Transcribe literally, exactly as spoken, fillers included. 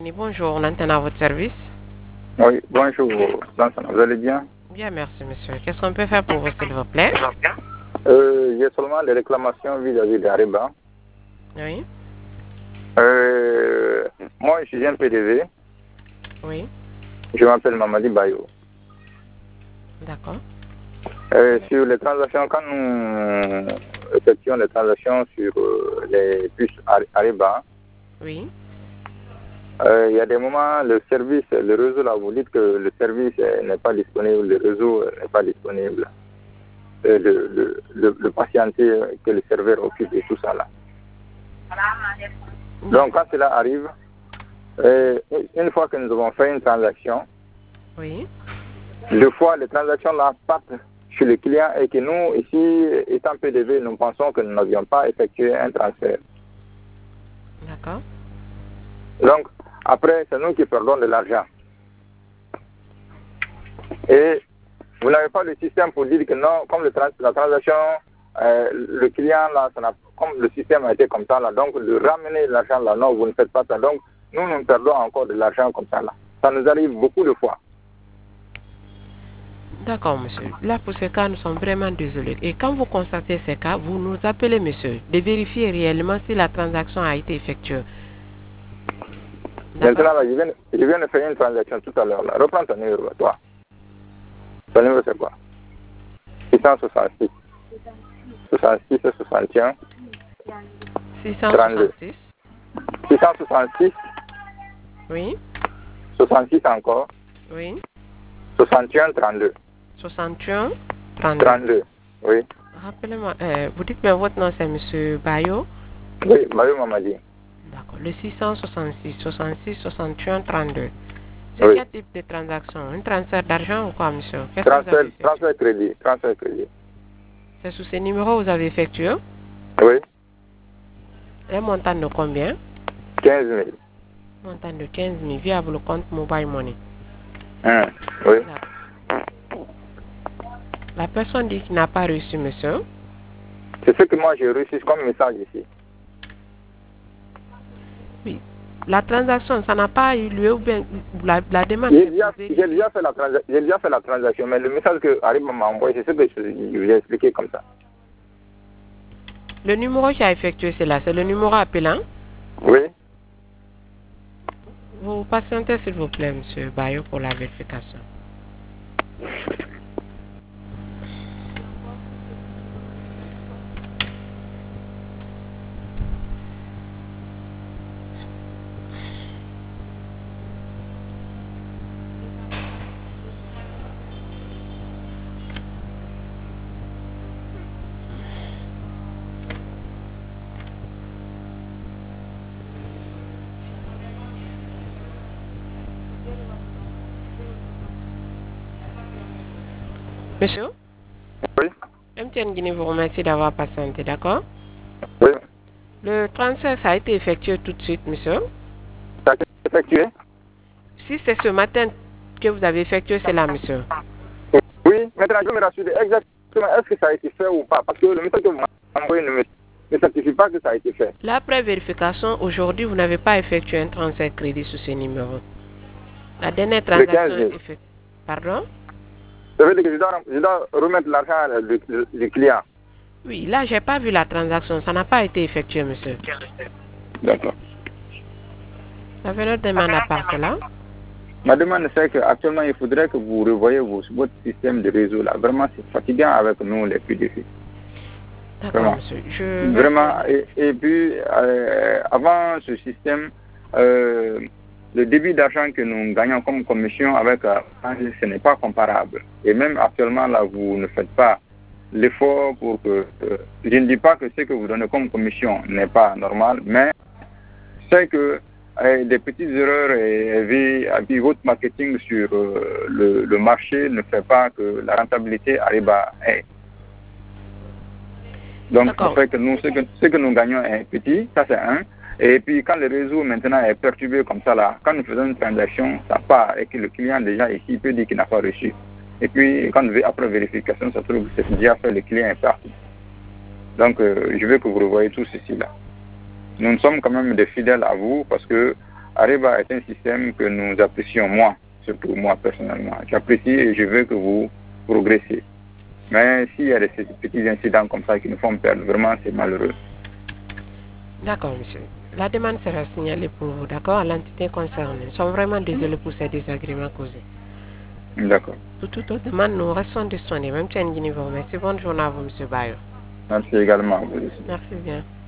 Bonjour, on entend à votre service. Oui, bonjour, vous allez bien? Bien, merci monsieur. Qu'est-ce qu'on peut faire pour vous, s'il vous plaît? euh, J'ai seulement des réclamations vis-à-vis d'Ariba. Oui. Euh, moi, je suis un P D V. Oui. Je m'appelle Mamadi Bayo. D'accord. Euh, sur les transactions, quand nous effectuons les transactions sur euh, les puces Ariba, oui. Euh, il y a des moments, le service, le réseau, là, vous dites que le service n'est pas disponible, le réseau n'est pas disponible. Euh, le, le, le, le patientier que le serveur occupe et tout ça là. Donc quand cela arrive, euh, une fois que nous avons fait une transaction, oui. deux fois les transactions là partent chez le client et que nous, ici, étant P D V, nous pensons que nous n'avions pas effectué un transfert. D'accord. Donc, après, c'est nous qui perdons de l'argent. Et vous n'avez pas le système pour dire que non, comme le trans la transaction, euh, le client, là, ça comme le système a été comme ça, là, donc de ramener l'argent là, non, vous ne faites pas ça. Donc, nous, nous perdons encore de l'argent comme ça, là. Ça nous arrive beaucoup de fois. D'accord, monsieur. Là, pour ce cas, nous sommes vraiment désolés. Et quand vous constatez ces cas, vous nous appelez, monsieur, de vérifier réellement si la transaction a été effectuée. Maintenant, là, je viens, je viens de faire une transaction tout à l'heure. Reprends ton numéro, toi. Ton numéro, c'est quoi? six cent soixante-six. soixante-six, soixante et un. six cent soixante-six. six cent soixante-six. Oui. soixante-six encore. Oui. soixante et un, trente-deux. soixante et un, trente-deux. trente-deux, oui. Rappelez-moi, euh, vous dites que votre nom c'est monsieur Bayo? Oui, Bayo Mamadi. D'accord. Le six cent soixante-six, soixante-six, soixante et un, trente-deux. C'est oui. Quel type de transaction? Un transfert d'argent ou quoi, monsieur? Transfert, transfert crédit, transfert crédit. C'est sous ces numéros que vous avez effectué? Oui. Un montant de combien? quinze mille. Montant de quinze mille via le compte Mobile Money. Hum, oui. La personne dit qu'il n'a pas reçu, monsieur. C'est ce que moi j'ai reçu comme message ici. Oui. La transaction, ça n'a pas eu lieu ou bien la, la demande. J'ai déjà, déjà, fait la déjà fait la transaction, mais le message que Ariba m'a envoyé, c'est ce que je, je vous ai expliqué comme ça. Le numéro qui a effectué cela, c'est le numéro appelant? Oui. Vous patientez s'il vous plaît, monsieur Bayo, pour la vérification. Monsieur? Oui. M T N Guinée vous remercie d'avoir patienté, d'accord? Oui. Le transfert, ça a été effectué tout de suite, monsieur? Ça a été effectué? Si c'est ce matin que vous avez effectué cela, monsieur? Oui, maintenant je me rassure exactement est-ce que ça a été fait ou pas, parce que le message que vous m'avez envoyé ne, ne certifie pas que ça a été fait. L'après vérification, aujourd'hui, vous n'avez pas effectué un transfert crédit sur ce numéro. La dernière transaction est effectuée. Pardon? Ça veut dire que je dois, je dois remettre l'argent du, du, du client. Oui, là, j'ai pas vu la transaction. Ça n'a pas été effectué, monsieur. D'accord. Ça fait notre demande à part cela. Ma demande, c'est qu'actuellement, il faudrait que vous revoyez votre système de réseau là. Vraiment, c'est fatigant avec nous, les P D V. D'accord, monsieur. Je Vraiment. Et, et puis, euh, avant ce système, euh, le débit d'argent que nous gagnons comme commission avec euh, ce n'est pas comparable. Et même actuellement, là, vous ne faites pas l'effort pour que... Euh, je ne dis pas que ce que vous donnez comme commission n'est pas normal, mais c'est que euh, des petites erreurs et, et puis votre marketing sur euh, le, le marché ne fait pas que la rentabilité arrive à... Hey. Donc, ça fait que nous, ce que, ce que nous gagnons est petit, ça c'est un. Et puis, quand le réseau maintenant est perturbé comme ça, là, quand nous faisons une transaction, ça part et que le client déjà ici peut dire qu'il n'a pas reçu. Et puis, quand après vérification, ça trouve que c'est déjà fait, le client est parti. Donc, euh, je veux que vous revoyez tout ceci là. Nous sommes quand même des fidèles à vous parce que Ariba est un système que nous apprécions, moi, surtout moi personnellement. J'apprécie et je veux que vous progressiez. Mais s'il y a des petits incidents comme ça qui nous font perdre, vraiment, c'est malheureux. D'accord, monsieur. La demande sera signalée pour vous, d'accord, à l'entité concernée. Nous sommes vraiment désolés pour ces désagréments causés. D'accord. Pour toute autre demande, nous restons disponibles. Même si on Merci. Bonne journée à vous, monsieur Bayo. Merci également. Merci bien.